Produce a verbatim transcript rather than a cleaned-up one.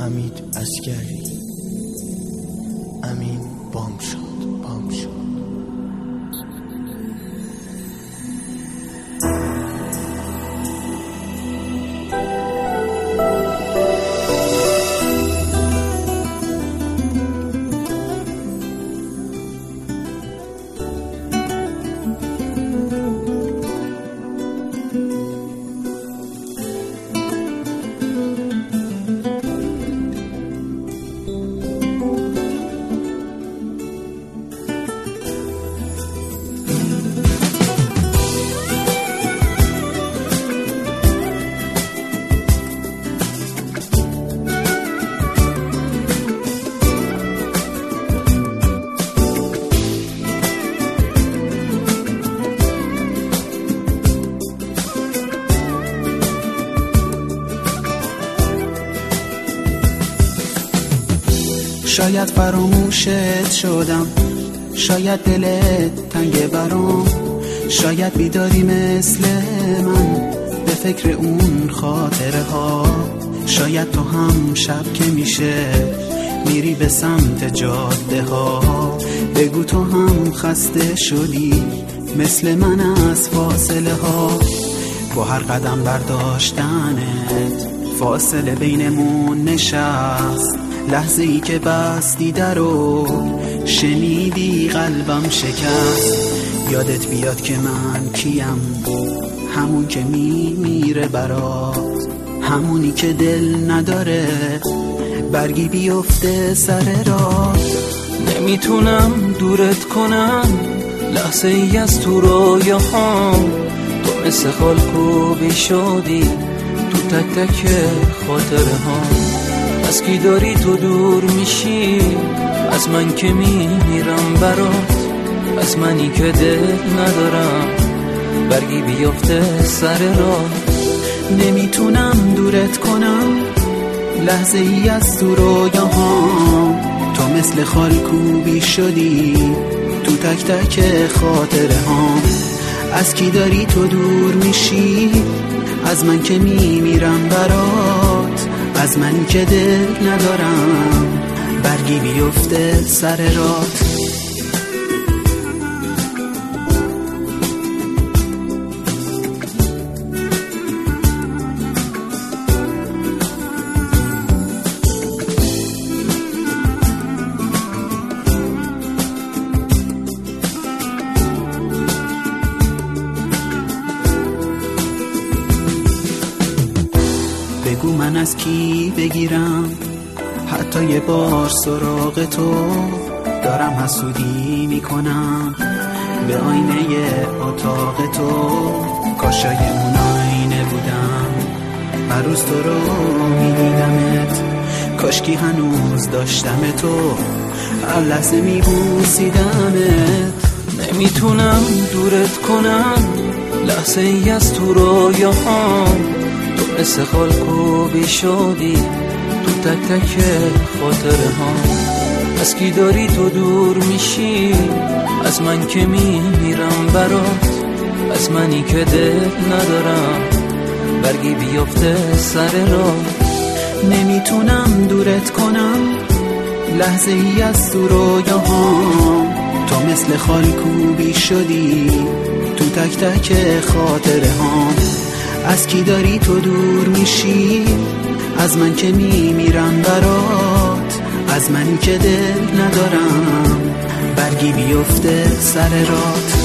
حمید عسگری. امین بام شد بام شد. شاید فراموشت شدم، شاید دلت تنگ برام، شاید بیداری مثل من به فکر اون خاطره ها. شاید تو هم شب که میشه میری به سمت جاده ها. بگو تو هم خسته شدی مثل من از فاصله ها. با هر قدم برداشتنت فاصله بینمون نشست. لحظه ای که بستی درو شنیدی قلبم شکست. یادت بیاد که من کیم، همون که میمیره برات، همونی که دل نداره برگی بیفته سر رات. نمیتونم دورت کنم لحظه ای از تو رویاهام. تو مثل خالکوبی شدی تو تک تک خاطره ها. از کی داری تو دور میشی؟ از من که میمیرم برات، از منی که دل ندارم برگی بیفته سر راه. نمیتونم دورت کنم لحظه ای از تو رویاهام. تو مثل خالکوبی شدی تو تک تک خاطره هام. از کی داری تو دور میشی؟ از من که میمیرم برات، از من که دل ندارم برگی بیفته سر رات. بگو من از کی بگیرم حتی یه بار سراغ تو. دارم حسودی میکنم به آینه اتاق تو. کاشای اون آینه بودم هر روز تو رو میدیدمت. کاشکی هنوز داشتم تو هر لحظه میبوسیدمت. نمیتونم دورت کنم لحظه ای از تو رویاهام. تو مثل خالکوبی شدی تو تک تک خاطره ها. از کی داری تو دور میشی؟ از من که میمیرم برات، از منی که دل ندارم برگی بیفته سر راه. نمیتونم دورت کنم لحظه ای از تو رویاهام. تو مثل خالکوبی شدی تو تک تک خاطره ها. از کی داری تو دور میشی؟ از من که میمیرم برات، از منی که دل ندارم برگی بیفته سر رات.